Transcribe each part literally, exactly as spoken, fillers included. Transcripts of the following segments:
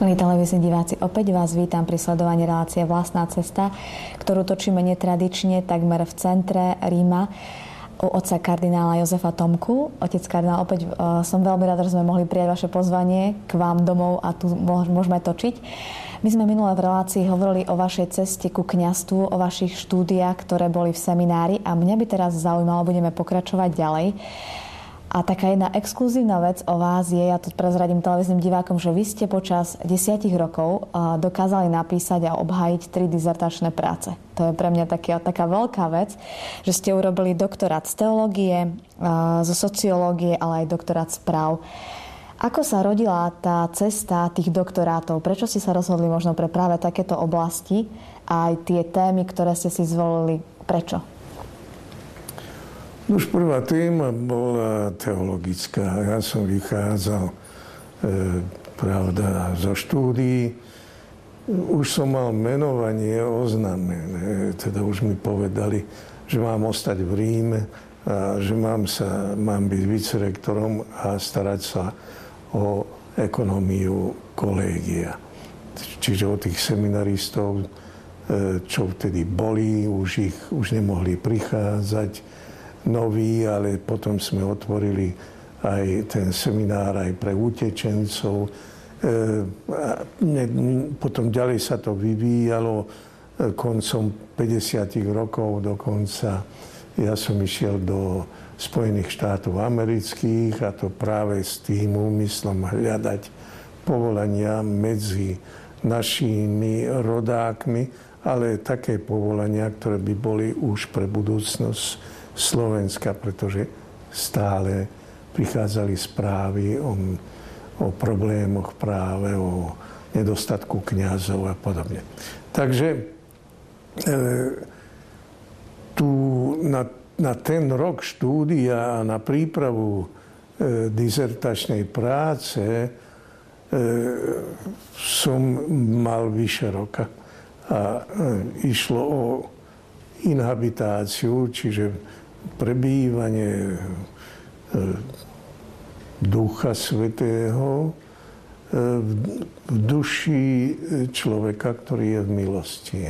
Milí televízni diváci, opäť vás vítam pri sledovaní relácie Vlastná cesta, ktorú točíme netradične, takmer v centre Ríma, u otca kardinála Jozefa Tomku. Otec kardinál, opäť uh, som veľmi rada, že sme mohli prijať vaše pozvanie k vám domov a tu môžeme točiť. My sme minulé v relácii hovorili o vašej ceste ku kňazstvu, o vašich štúdiách, ktoré boli v seminári, a mňa by teraz zaujímalo, budeme pokračovať ďalej. A taká jedna exkluzívna vec o vás je, ja to prezradím televíznym divákom, že vy ste počas desiatich rokov dokázali napísať a obhájiť tri dizertačné práce. To je pre mňa taká, taká veľká vec, že ste urobili doktorát z teológie, zo sociológie, ale aj doktorát z práv. Ako sa rodila tá cesta tých doktorátov? Prečo ste sa rozhodli možno pre práve takéto oblasti a aj tie témy, ktoré ste si zvolili? Prečo? Už prvá téma bola teologická. Ja som vychádzal, e, pravda, zo štúdií. Už som mal menovanie oznámené. Teda už mi povedali, že mám ostať v Ríme a že mám, sa, mám byť vicerektorom a starať sa o ekonómiu kolégia. Čiže o tých seminaristov, e, čo vtedy boli, už ich už nemohli prichádzať noví, ale potom sme otvorili aj ten seminár aj pre utečencov. E, ne, potom ďalej sa to vyvíjalo koncom päťdesiatych rokov dokonca. Ja som išiel do Spojených štátov amerických, a to práve s tým úmyslom hľadať povolania medzi našimi rodákmi, ale také povolania, ktoré by boli už pre budúcnosť Slovenska, pretože stále prichádzali správy o, o problémoch práve, o nedostatku kňazov a podobne. Takže e, tu na, na ten rok štúdia a na prípravu e, dizertačnej práce e, som mal vyše roka. A e, išlo o inhabitáciu, čiže prebývanie Ducha Svätého v duši človeka, ktorý je v milosti.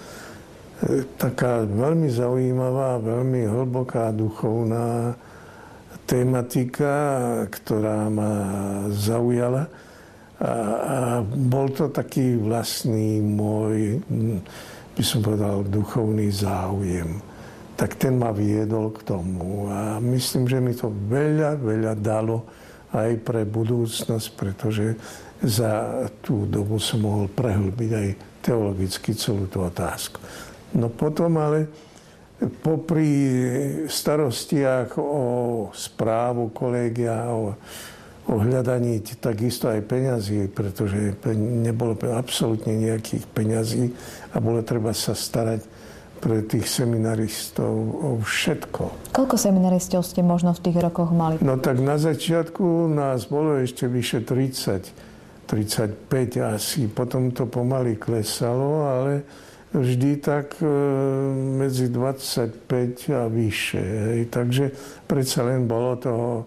Taká veľmi zaujímavá, veľmi hlboká duchovná tematika, ktorá ma zaujala. A, a bol to taký vlastný môj, by som povedal, duchovný záujem. Tak ten ma viedol k tomu. A myslím, že mi to veľa, veľa dalo aj pre budúcnosť, pretože za tú dobu som mohol prehlbiť aj teologicky celú tú otázku. No potom ale popri starostiach o správu kolégia, o, o hľadaní takisto aj peňazí, pretože nebolo absolútne nejakých peňazí a bolo treba sa starať pre tých seminaristov o všetko. Koľko seminaristov ste možno v tých rokoch mali? No tak na začiatku nás bolo ešte vyše tridsať, tridsaťpäť asi. Potom to pomaly klesalo, ale vždy tak e, medzi dvadsaťpäť a vyššie. Hej. Takže predsa len bolo toho e,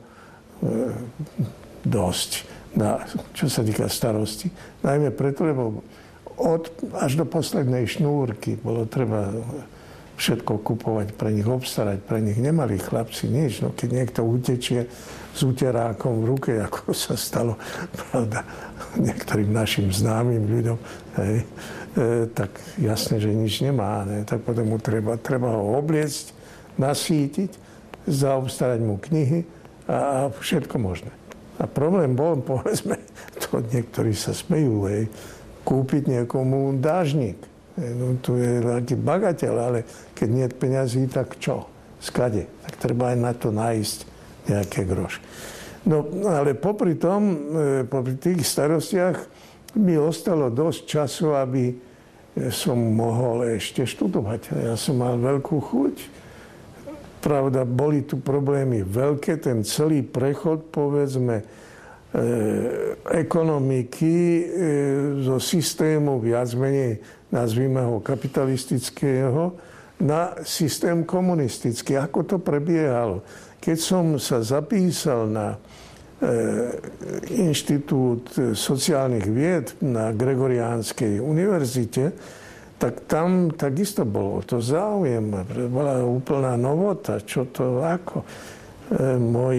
dosť, na, čo sa týka starosti. Najmä preto, lebo od, až do poslednej šnúrky bolo treba všetko kupovať, pre nich obstarať, pre nich nemali chlapci nič. No, keď niekto utečie s uterákom v ruke, ako sa stalo, pravda, niektorým našim známym ľuďom, hej, e, tak jasne, že nič nemá. Ne? Tak potom mu treba, treba ho obliecť, nasítiť, zaobstarať mu knihy a, a všetko možné. A problém bol, povedzme, to niektorí sa smejú, hej, kúpiť niekomu dážnik. No, to je taký bagateľ, ale keď nie je peňazí, tak čo? Skade? Tak treba aj na to nájsť nejaké groš. No, ale popri tom, popri tých starostiach mi ostalo dosť času, aby som mohol ešte študovať. Ja som mal veľkú chuť. Pravda, boli tu problémy veľké, ten celý prechod, povedzme, ekonomiky zo systému viac menej, nazvime ho kapitalistického, na systém komunistický. Ako to prebiehalo? Keď som sa zapísal na Inštitút sociálnych vied na Gregoriánskej univerzite, tak tam takisto bolo to záujem. Bola úplná novota, čo to, ako. Môj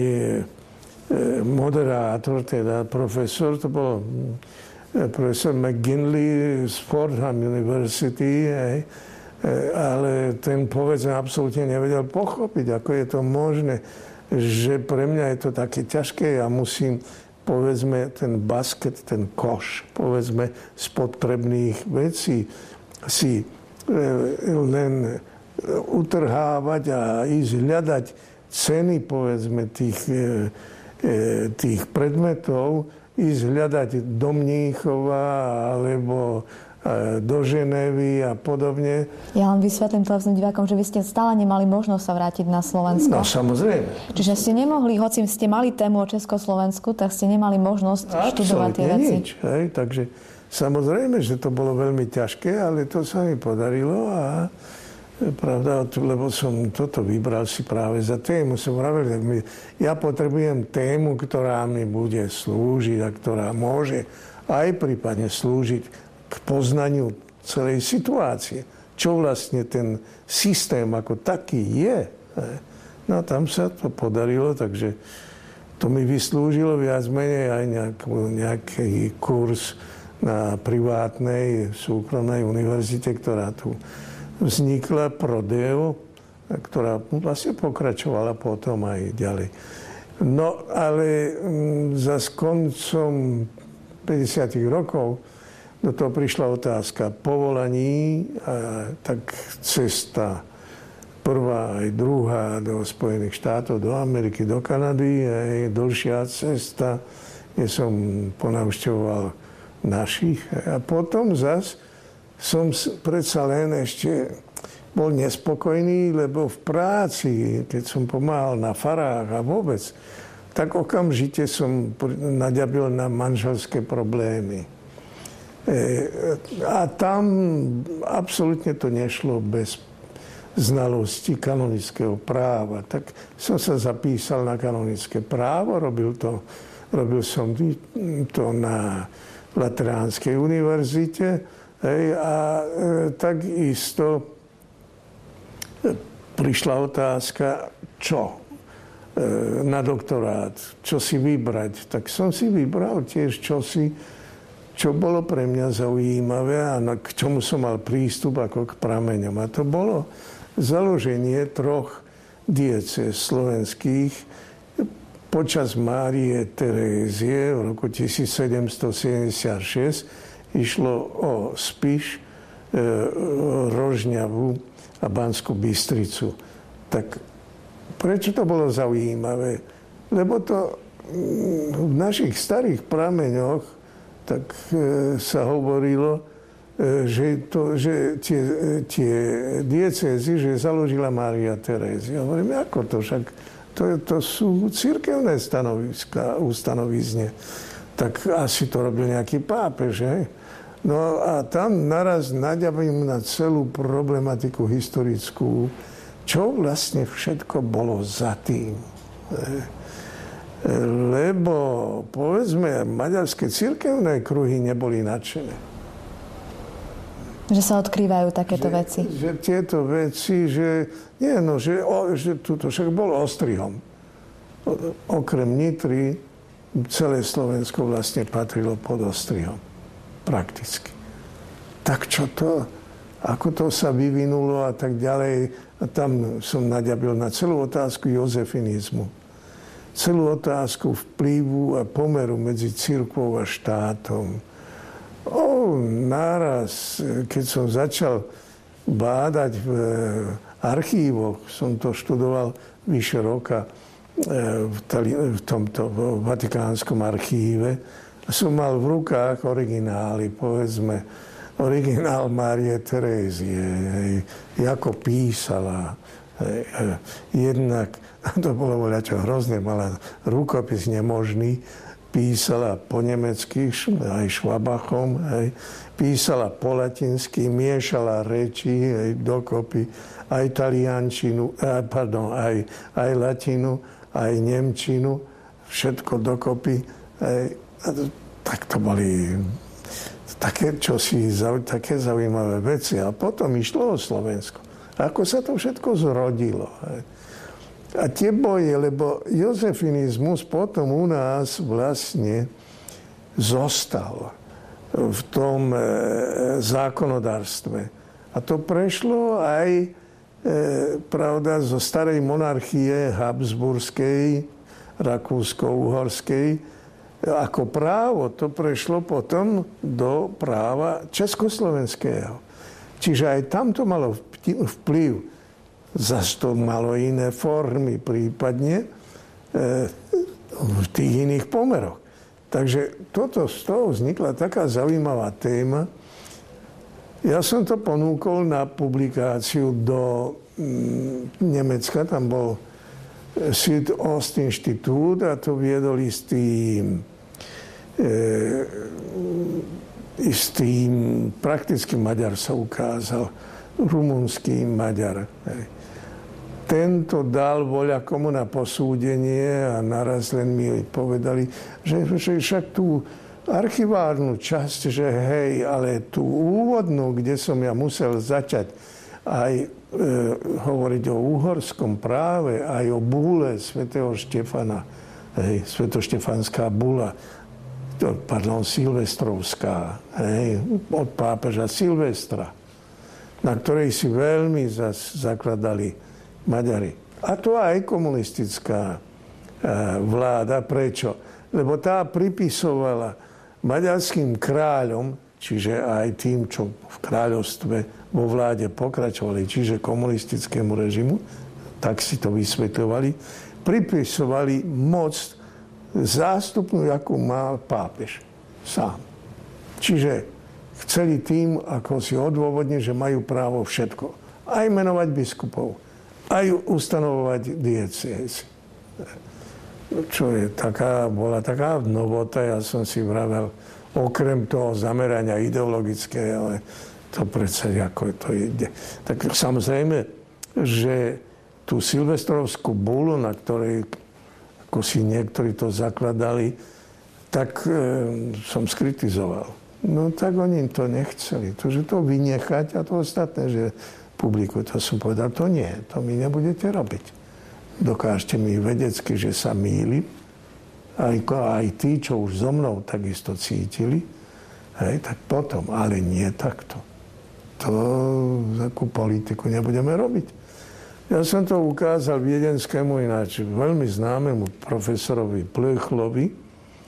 moderátor, teda profesor, to bol profesor McGinley z Fordham University, hej, ale ten, povedzme, absolútne nevedel pochopiť, ako je to možné, že pre mňa je to také ťažké. Ja musím, povedzme, ten basket, ten koš, povedzme, z potrebných vecí si len utrhávať a ísť hľadať ceny, povedzme, tých, tých predmetov, ísť hľadať do Mníchova alebo do Ženevy a podobne. Ja len vysvetlím televíznym divákom, že vy ste stále nemali možnosť sa vrátiť na Slovensko. No, samozrejme. Čiže ste nemohli, hoci ste mali tému o Československu, tak ste nemali možnosť absolútne študovať tie veci. Nič, hej, takže samozrejme, že to bolo veľmi ťažké, ale to sa mi podarilo a pravda, lebo som toto vybral si práve za tému. Som pravil, ja potrebujem tému, ktorá mi bude slúžiť a ktorá môže aj prípadne slúžiť k poznaniu celej situácie. Čo vlastne ten systém ako taký je. No tam sa to podarilo, takže to mi vyslúžilo viac menej aj nejaký, nejaký kurz na privátnej súkromnej univerzite, ktorá tu vznikla, Prodeo, ktorá vlastne pokračovala potom aj ďalej. No ale za koncom päťdesiatych rokov do toho prišla otázka povolaní, a tak cesta prvá aj druhá do Spojených štátov, do Ameriky, do Kanady, aj dlhšia cesta, kde som ponavštevoval našich. A potom zas som predsa len ešte bol nespokojný, lebo v práci, keď som pomáhal na farách a vôbec, tak okamžite som naďabil na manželské problémy. A tam absolútne to nešlo bez znalosti kanonického práva. Tak som sa zapísal na kanonické právo, robil, to, robil som to na Lateránskej univerzite, hej, a e, takisto prišla otázka, čo e, na doktorát, čo si vybrať. Tak som si vybral tiež čosi, čo bolo pre mňa zaujímavé a k čomu som mal prístup ako k prameňom. A to bolo založenie troch diecéz slovenských počas Márie Terézie v roku tisícsedemstosedemdesiatšesť. Išlo o Spiš, Rožňavu a Banskú Bystricu. Tak prečo to bolo zaujímavé? Lebo to v našich starých prameňoch tak sa hovorilo, že, to, že tie, tie diecézy, že založila Mária Terézia. Hovorím, ako to? Však to, to sú cirkevné stanoviska, ustanovizne. Tak asi to robil nejaký pápež, že? No a tam naraz naďavím na celú problematiku historickú, čo vlastne všetko bolo za tým. Lebo, povedzme, maďarské cirkevné kruhy neboli nadšené. Že sa odkrývajú takéto že, veci. Že tieto veci, že nie, no, že, o, že tuto však bol ostrihom. O, okrem Nitry celé Slovensko vlastne patrilo pod ostrihom. Prakticky. Tak čo to? Ako to sa vyvinulo a tak ďalej? A tam som naďabil na celú otázku jozefinizmu. Celú otázku vplyvu a pomeru medzi cirkvou a štátom. O, naraz, keď som začal bádať v archívoch, som to študoval vyše roka v, tali- v tomto v Vatikánskom archíve, som mal v rukách originály, povedzme, originál Márie Terézie, ako písala. Jednak, to bolo voľačo hrozné, mala rukopis nemožný, písala po nemecky, aj švabachom, hej, písala po latinsky, miešala reči, hej, dokopy, aj taliančinu, pardon, aj, aj latinu, aj nemčinu, všetko dokopy. A to, tak to boli také, čosi, také zaujímavé veci. A potom išlo o Slovensko. Ako sa to všetko zrodilo. A tie boje, lebo jozefinizmus potom u nás vlastne zostal v tom e, zákonodárstve. A to prešlo aj, e, pravda, zo starej monarchie habsburskej, rakúsko-uhorskej, ako právo. To prešlo potom do práva československého. Čiže aj tam to malo vplyv. Zas to malo iné formy prípadne e, v tých iných pomeroch. Takže toto, z toho vznikla taká zaujímavá téma. Ja som to ponúkol na publikáciu do mm, Nemecka. Tam bol Südost-Inštitút a to viedol istý, e, istý prakticky Maďar sa ukázal. Rumunský Maďar. Hej. Tento dal voľakomu na posúdenie a naraz len mi povedali, že, že však tú archivárnu časť, že hej, ale tú úvodnú, kde som ja musel začať aj e, hovoriť o uhorskom práve, aj o búle svätého Štefana, hej, svetoštefanská bula, to, pardon, silvestrovská, hej, od pápeža Silvestra, na ktorej si veľmi zas zakladali Maďari. A to aj komunistická e, vláda. Prečo? Lebo tá pripisovala maďarským kráľom, čiže aj tým, čo v kráľovstve vo vláde pokračovali, čiže komunistickému režimu, tak si to vysvetľovali, pripisovali moc zástupnú, akú mal pápež sám. Čiže chceli tým, ako si odôvodniť, že majú právo všetko. Aj menovať biskupov, aj ustanovovať diecézy. Čo je taká, bola taká novota, ja som si vravel, okrem toho zamerania ideologické, ale to predsa ako to ide. Tak samozrejme, že tú silvestrovskú bulu, na ktorej ako si niektorí to zakladali, tak e, som skritizoval. No tak oni to nechceli. To, že to vynechať a to ostatné, že publiku, to som povedal, to nie, to mi nebudete robiť. Dokážte mi vedecky, že sa mýlim, aj, aj tí, čo už so mnou takisto cítili, hej, tak potom, ale nie takto. To takú politiku nebudeme robiť. Ja som to ukázal viedenskému ináč veľmi známemu profesorovi Plöchlovi, e,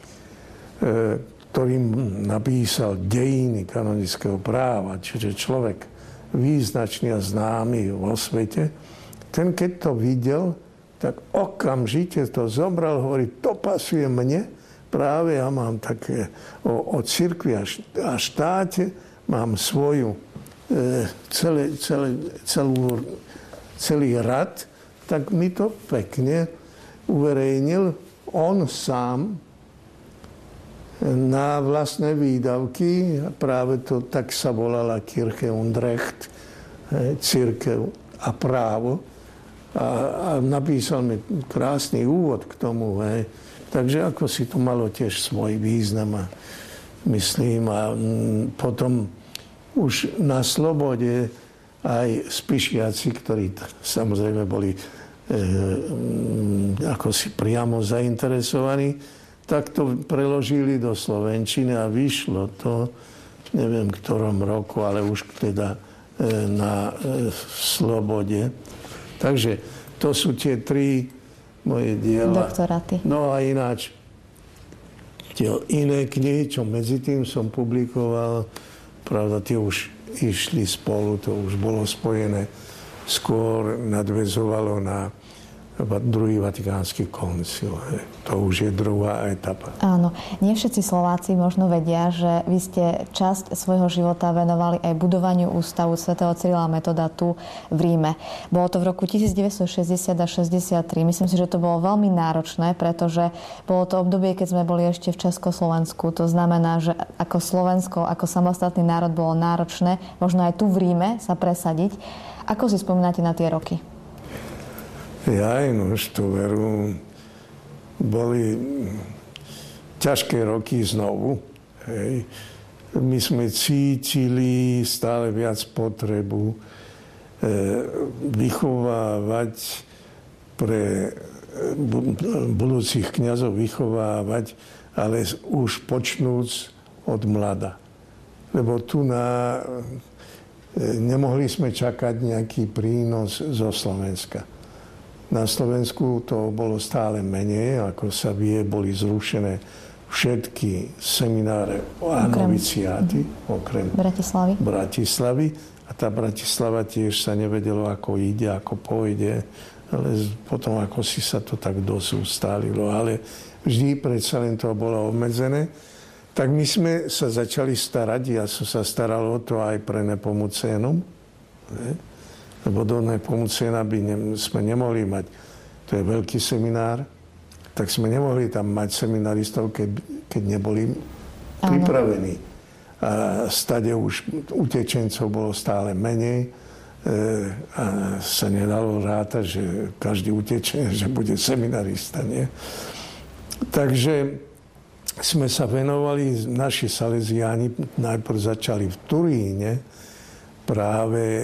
ktorý napísal Dejiny kanonického práva, čiže človek význačný a známy vo svete. Ten, keď to videl, tak okamžite to zobral, hovorí, to pasuje mne. Práve ja mám také, o, o cirkvi a, a štáte mám svoju e, celé, celé, celú, celý rad, tak mi to pekne uverejnil on sám na vlastné výdavky. Práve to tak sa volala Kirche und Recht, cirkev a právo. A, a napísal mi krásny úvod k tomu. Hej. Takže ako si to malo tiež svoj význam. A myslím, a potom už na slobode aj spišiaci, ktorí samozrejme boli e, ako si priamo zainteresovaní, tak to preložili do slovenčiny a vyšlo to, neviem v ktorom roku, ale už teda na Slobode. Takže to sú tie tri moje diela. Doktoráty. No a ináč tie iné knihy, čo medzi tým som publikoval, pravda, tie už išli spolu, to už bolo spojené, skôr nadväzovalo na druhý vatikánsky koncil. To už je druhá etapa. Áno. Nie všetci Slováci možno vedia, že vy ste časť svojho života venovali aj budovaniu ústavu svätého Cyrila a Metoda tu v Ríme. Bolo to v roku devätnásťstošesťdesiat a šesťdesiattri. Myslím si, že to bolo veľmi náročné, pretože bolo to obdobie, keď sme boli ešte v Československu. To znamená, že ako Slovensko, ako samostatný národ bolo náročné, možno aj tu v Ríme sa presadiť. Ako si spomínate na tie roky? Ja, no, tú veru, boli ťažké roky znovu. Hej. My sme cítili stále viac potrebu e, vychovávať pre budúcich kňazov vychovávať, ale už počnúc od mlada. Lebo tu na, nemohli sme čakať nejaký prínos zo Slovenska. Na Slovensku to bolo stále menej, ako sa vie, boli zrušené všetky semináre a noviciáty, okrem Bratislavy. Bratislavy. A tá Bratislava tiež sa nevedelo, ako ide, ako pôjde. Ale potom ako si sa to tak dosť ustálilo. Ale vždy predsa len to bolo obmedzené. Tak my sme sa začali starať. Ja som sa staral o to aj pre Nepomucénum. Lebo do Nepomucéna by ne, sme nemohli mať. To je veľký seminár. Tak sme nemohli tam mať seminaristov, keď, keď neboli pripravení. A stade už utečencov bolo stále menej. A sa nedalo rátať, že každý utečenec, že bude seminarista. Nie? Takže sme sa venovali, naši saleziáni najprv začali v Turíne práve e,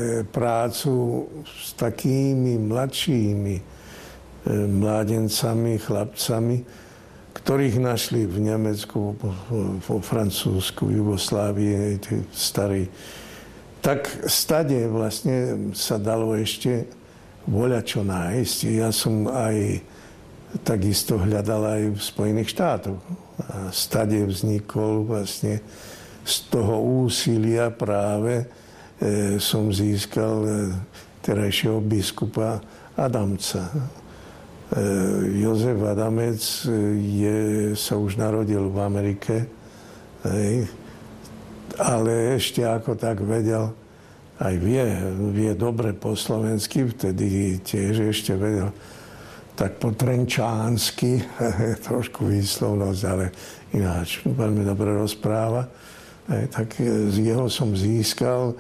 prácu s takými mladšími e, mládencami, chlapcami, ktorých našli v Nemecku, vo Francúzsku, Jugoslávii, tí starí. Tak stade vlastne sa dalo ešte voľačo nájsť. Ja som aj takisto hľadal aj v Spojených štátoch. A stade vznikol vlastne z toho úsilia práve e, som získal e, terajšieho biskupa Adamca. E, Jozef Adamec je, sa už narodil v Amerike, hej, ale ešte ako tak vedel, aj vie, vie dobre po slovensky, vtedy tiež ešte vedel tak po trenčánsky, trošku výslovnosť, ale ináč veľmi dobre rozpráva. E, tak z jeho som získal, e,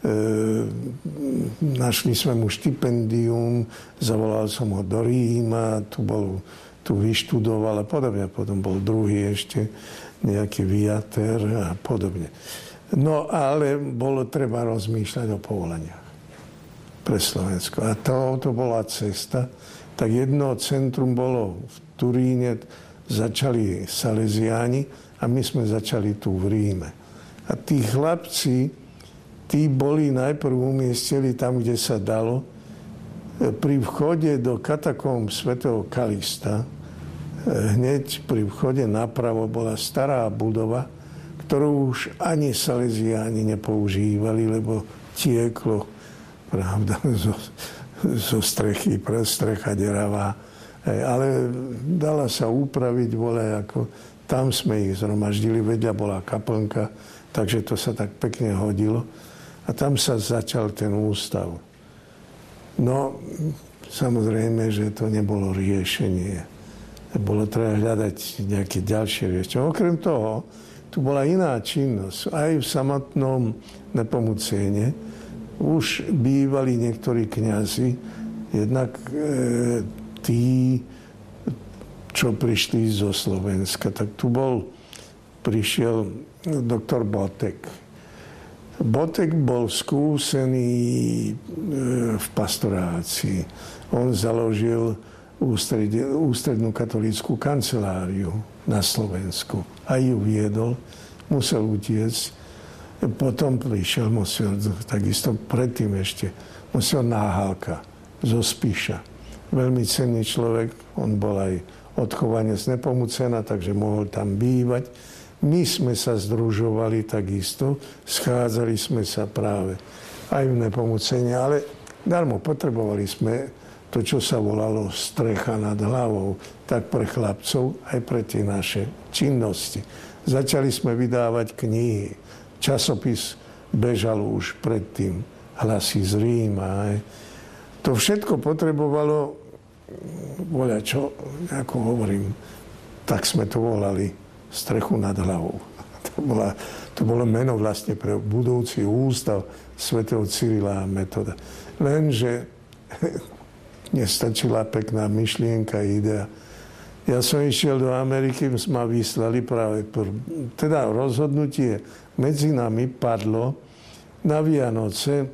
našli sme mu štipendium, zavolal som ho do Ríma, tu, bol, tu vyštudoval a podobne. Potom bol druhý ešte, nejaký viater a podobne. No ale bolo treba rozmýšľať o povolaniach pre Slovensko. A to, to bola cesta. Tak jedno centrum bolo v Turíne, začali Salesiáni a my sme začali tu v Ríme. A tí chlapci, tí boli najprv umiestnili tam, kde sa dalo. Pri vchode do katakóm svätého Kalista, hneď pri vchode napravo bola stará budova, ktorú už ani Salesiáni nepoužívali, lebo tieklo, pravda, zo, zo strechy, strecha deravá. Ale dala sa upraviť, vole, ako tam sme ich zhromaždili, vedľa bola kaplnka, takže to sa tak pekne hodilo. A tam sa začal ten ústav. No, samozrejme, že to nebolo riešenie. Bolo treba hľadať nejaké ďalšie riešenie. Okrem toho, tu bola iná činnosť. Aj v samotnom Nepomucéne už bývali niektorí kňazi, jednak e, tí, čo prišli zo Slovenska. Tak tu bol, prišiel doktor Botek. Botek bol skúsený e, v pastorácii. On založil ústred, ústrednú katolícku kanceláriu na Slovensku. A ju viedol, musel utiecť. Potom prišiel monsior, takisto predtým ešte, monsior Náhalka zo Spiša. Veľmi cenný človek, on bol aj odchovanec Nepomucéna, takže mohol tam bývať. My sme sa združovali takisto, schádzali sme sa práve aj v Nepomucéne, ale darmo potrebovali sme to, čo sa volalo strecha nad hlavou, tak pre chlapcov, aj pre tie naše činnosti. Začali sme vydávať knihy. Časopis bežal už predtým, Hlasy z Ríma. Aj. To všetko potrebovalo, voľačo, ako hovorím, tak sme to volali strechu nad hlavou. To, bola, to bolo meno vlastne pre budúci ústav svätého Cyrila a Metoda. Lenže nestačila pekná myšlienka, idea. Ja som išiel do Ameriky, ma vyslali práve, teda rozhodnutie medzi nami padlo na Vianoce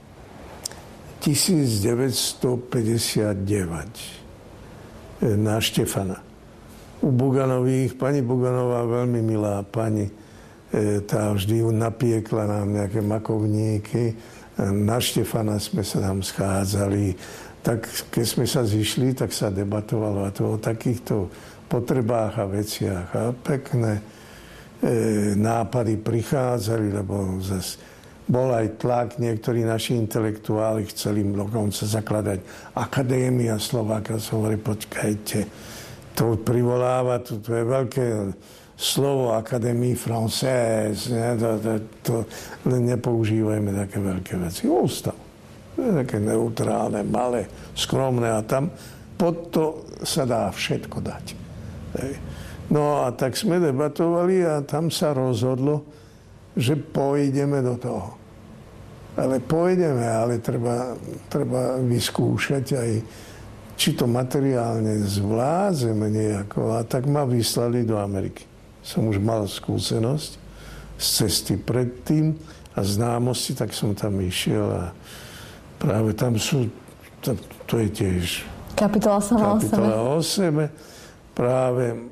tisícdeväťstopäťdesiatdeväť na Štefana. U Buganových, pani Buganová, veľmi milá pani, tá vždy napiekla nám nejaké makovníky. Na Štefana sme sa tam schádzali. Tak keď sme sa zišli, tak sa debatovalo a to o takýchto potrebách a veciach. A pekné e, nápady prichádzali, lebo zase bol aj tlak. Niektorí naši intelektuáli chceli dokonca zakladať Akadémia Slováka. Som hovoril, počkajte, to privoláva, to, to je veľké slovo Académie Française. Ne? To, to, to, len nepoužívajme také veľké veci. Ústav. To je také neutrálne, malé, skromné a tam pod to sa dá všetko dať. No a tak sme debatovali a tam sa rozhodlo, že pôjdeme do toho. Ale pôjdeme, ale treba, treba vyskúšať aj, či to materiálne zvládzeme nejako. A tak ma vyslali do Ameriky. Som už mal skúsenosť z cesty predtým a známosti, tak som tam išiel a práve tam sú, to, to je tiež kapitola sama kapitola o sebe. Práve e,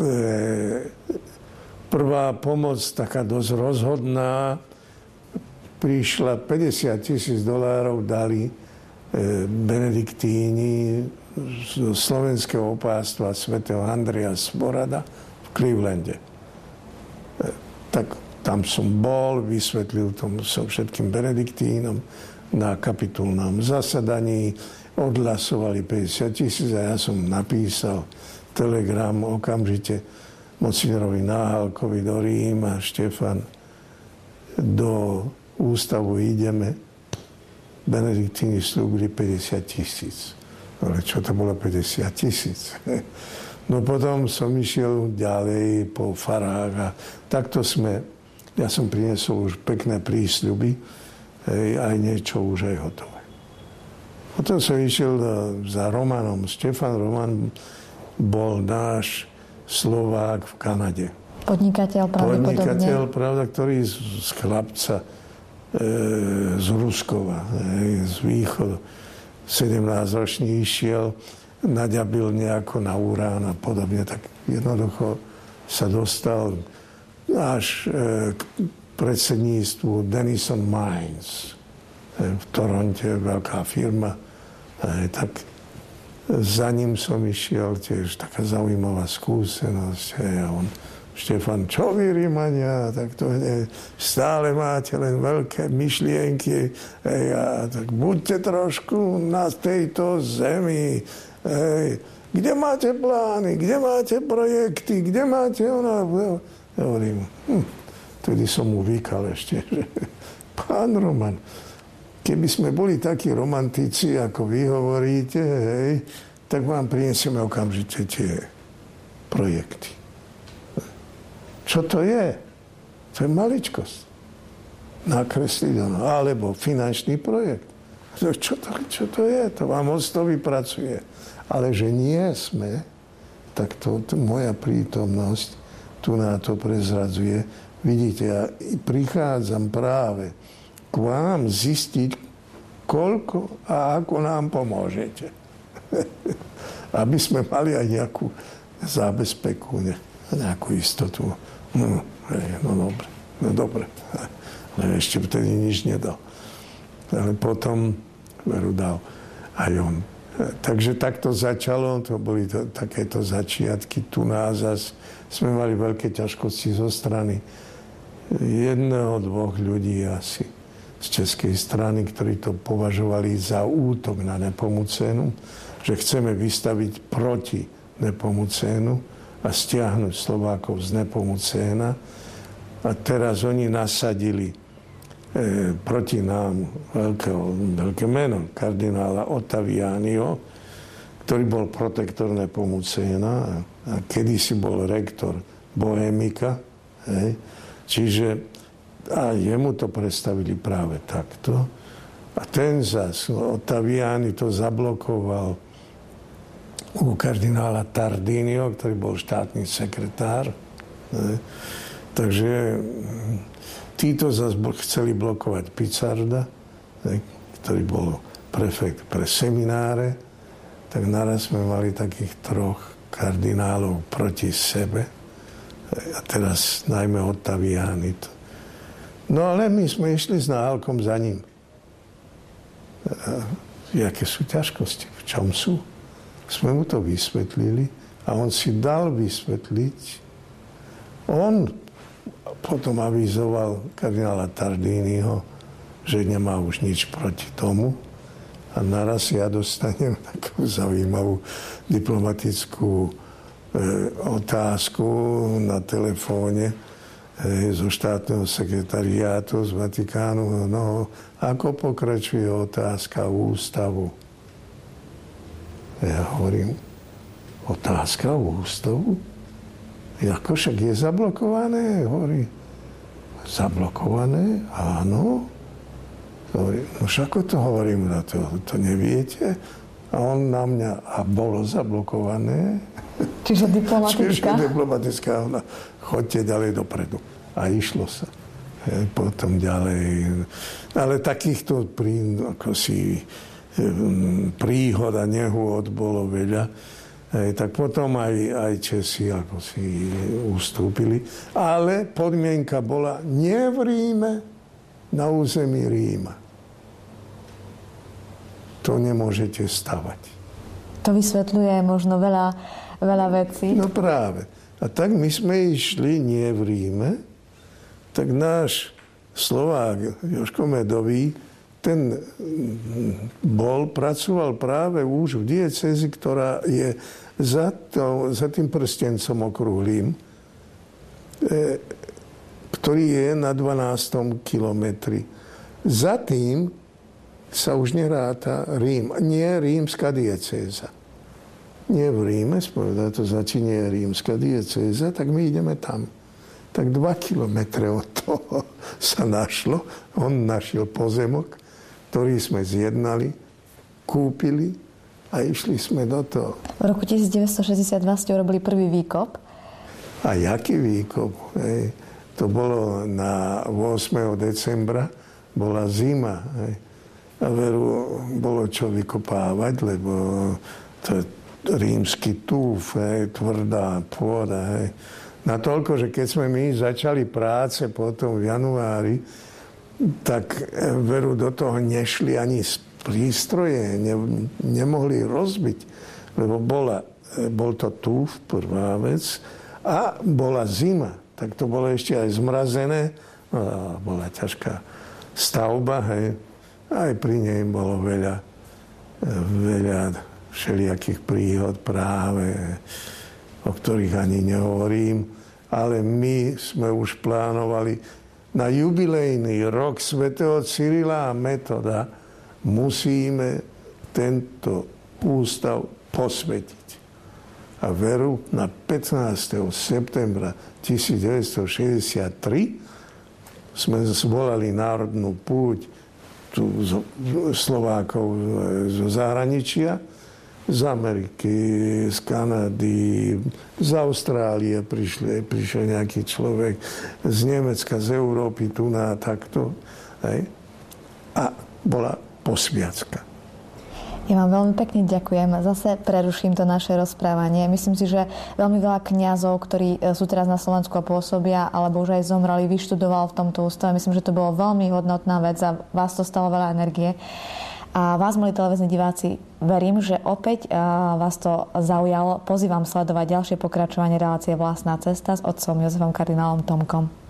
prvá pomoc, taká dosť rozhodná, prišla päťdesiat tisíc dolárov, dali e, benediktíni z slovenského opástva svätého Andreja Svorada v Clevelande. E, tak tam som bol, vysvetlil tomu som všetkým benediktínom na kapitulnom zasadaní, odhlasovali päťdesiat tisíc a ja som napísal telegram okamžite Monsignorovi Náhalkovi do Ríma, Štefan, do ústavu ideme, benediktíni slúbili päťdesiat tisíc. Ale čo to bolo päťdesiat tisíc? No potom som išiel ďalej po farách a takto sme, ja som priniesol už pekné prísľuby, hej, aj niečo už aj hotové. Potom som išiel za Romanom. Štefan Roman bol náš Slovák v Kanade. Podnikateľ pravdepodobne. Podnikateľ, pravda, ktorý z, z chlapca e, z Ruskova, e, z východu, sedemnásťročný išiel, naďabil nejako na urán a podobne, tak jednoducho sa dostal až e, k predsedníctvu Denison Mines v Toronte, veľká firma. Tak za ním som išiel, tiež taká zaujímavá skúsenosť. A on, Štefan, čo vy, Rímania, tak to nie, stále máte len veľké myšlienky. Hej, a tak buďte trošku na tejto zemi. Hej, kde máte plány, kde máte projekty, kde máte ona... Ja hovorím, hm. Vtedy som mu vykal ešte, že pán Roman, keby sme boli takí romantici, ako vy hovoríte, hej, tak vám prinesieme okamžite tie projekty. Čo to je? To je maličkosť. Nakresliť ono. Alebo finančný projekt. Čo to, čo to je? To vám moc to vypracuje. Ale že nie sme, tak to, to moja prítomnosť tu na to prezradzuje. Vidíte, ja prichádzam práve k vám zistiť, koľko a ako nám pomôžete. Aby sme mali aj nejakú zábezpeku, ne, nejakú istotu. No, no dobre, no dobre. Ale ešte vtedy nič nedal. Ale potom veru dal aj on. Takže takto začalo, to boli to, takéto začiatky. Tu nás zas sme mali veľké ťažkosti zo strany jedného, dvoch ľudí asi z českej strany, ktorí to považovali za útok na Nepomucénu, že chceme vystaviť proti Nepomucénu a stiahnuť Slovákov z Nepomucéna. A teraz oni nasadili e, proti nám veľkého, veľké meno kardinála Ottavianiho, ktorý bol protektor Nepomucéna a, a kedysi bol rektor Bohemika. Hej. Čiže a jemu to predstavili práve takto. A ten zas, Ottaviani to zablokoval u kardinála Tardinio, ktorý bol štátny sekretár. Ne? Takže títo zase chceli blokovať Picarda, ne? ktorý bol prefekt pre semináre. Tak naraz sme mali takých troch kardinálov proti sebe. A teraz najmä Ottaviani. No ale my sme išli s náhalkom za ním. A jaké sú ťažkosti? V čom sú? Sme mu to vysvetlili a on si dal vysvetliť. On potom avizoval kardinála Tardiniho, že nemá už nič proti tomu. A naraz ja dostanem takú zaujímavú diplomatickú e, otázku na telefóne e, zo štátneho sekretariátu z Vatikánu. No, ako pokračuje otázka ústavu? Ja hovorím, otázka ústavu? Ako však je zablokované? Hovorí, zablokované? Áno. Hovorí, no však ako to hovorím, na to, to neviete? A on na mňa, a bolo zablokované? Čiže diplomatická? Čiže diplomatická, ona, choďte ďalej dopredu. A išlo sa. E, potom ďalej. Ale takýchto prí, ako si, príhod a nehôd bolo veľa. E, tak potom aj, aj Česi ako si ustúpili. Ale podmienka bola nie v Ríme, na území Ríma. To nemôžete stavať. To vysvetľuje možno veľa, veľa vecí. No práve. A tak my sme išli nie v Ríme, tak náš Slovák Jožko Medový, ten bol, pracoval práve už v diecézi, ktorá je za, to, za tým prstencom okrúhlým, e, ktorý je na dvanástom kilometri. Za tým sa už neráta Rím. Nie rímska diecéza. Nie v Ríme, spovedá to začínie rímska diecéza, tak my ideme tam. Tak dva kilometre od toho sa našlo. On našiel pozemok, ktorý sme zjednali, kúpili a išli sme do toho. V roku devätnásťstošesťdesiatdva ste urobili prvý výkop. A jaký výkop? Hej. To bolo na ôsmeho decembra, bola zima. Hej. A veru, bolo čo vykopávať, lebo to je rímsky túf, hej, tvrdá pôda. Hej. Natoľko, že keď sme my začali práce potom v januári, tak veru do toho nešli ani prístroje, ne, nemohli rozbiť, lebo bola, bol to túf, prvá vec, a bola zima. Tak to bolo ešte aj zmrazené. No, bola ťažká stavba, hej. Aj pri nej bolo veľa, veľa všelijakých príhod práve, o ktorých ani nehovorím. Ale my sme už plánovali na jubilejný rok svätého Cyrila a Metoda musíme tento ústav posvetiť. A veru na pätnásteho septembra tisícdeväťstošesťdesiattri sme zvolali národnú púť tu Slovákov zo zahraničia, z Ameriky, z Kanady, z Austrálie prišli, prišiel nejaký človek, z Nemecka, z Európy, tu na takto. Hej. A bola posviacka. Ja vám veľmi pekne ďakujem. Zase preruším to naše rozprávanie. Myslím si, že veľmi veľa kňazov, ktorí sú teraz na Slovensku a pôsobia, alebo už aj zomrali, vyštudoval v tomto ústave. Myslím, že to bolo veľmi hodnotná vec a vás to stalo veľa energie. A vás, milí televízni diváci, verím, že opäť vás to zaujalo. Pozývam sledovať ďalšie pokračovanie relácie Vlastná cesta s otcom Jozefom kardinálom Tomkom.